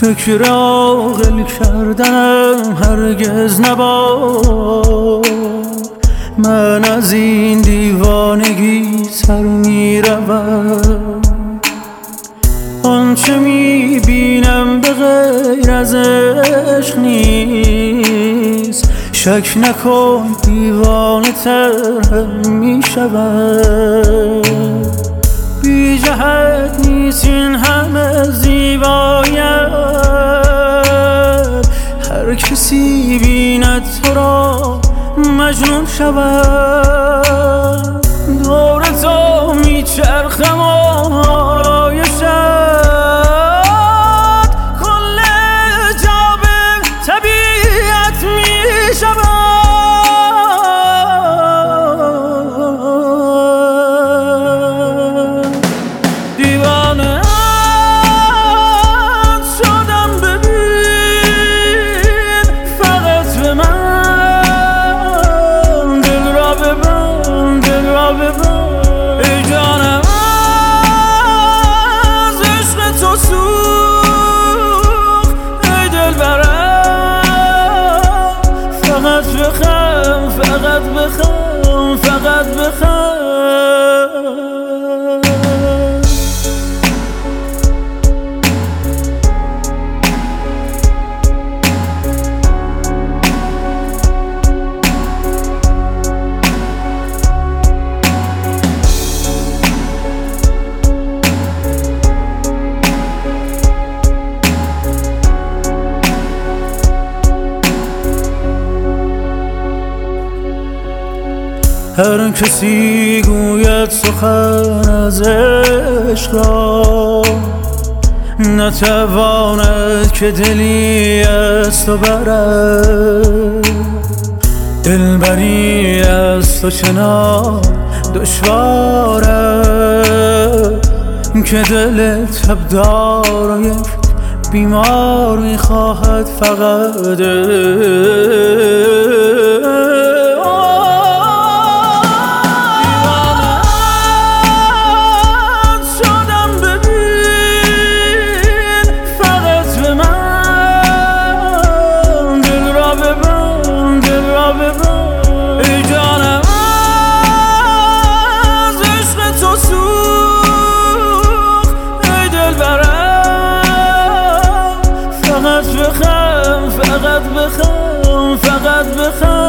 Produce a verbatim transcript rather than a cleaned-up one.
فکر عاقل کردنم هرگز نباد. من از این دیوانگی سر میروم، آنچه میبینم به غیر از عشق نیست. شک نکن دیوانه تر میشود. بی جهت نیست این همه زیبایت، هر کسی بیند تو را مجنون شود. دور تو میچرخم آرایشت، کل جا به طبیعت میشود. دیوانه شدم ببین فقط به من، دل را ببند دل را ببند ای جانم. از عشق تو سوخت ای دلبرم، فقط بخم فقط بخم فقط بخم. هر کسی گوید سخن از عشق را، نتواند که دلی از تو برد. دلبری از تو چنان دشوارد که دل تبدار و یک بیمار میخواهد فقط. ای جانم از عشق تو سوخت ای دلبرم، فقط بخم فقط بخم فقط بخم.